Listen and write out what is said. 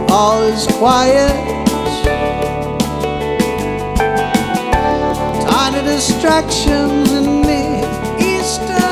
all is quiet. Tiny distractions in the eastern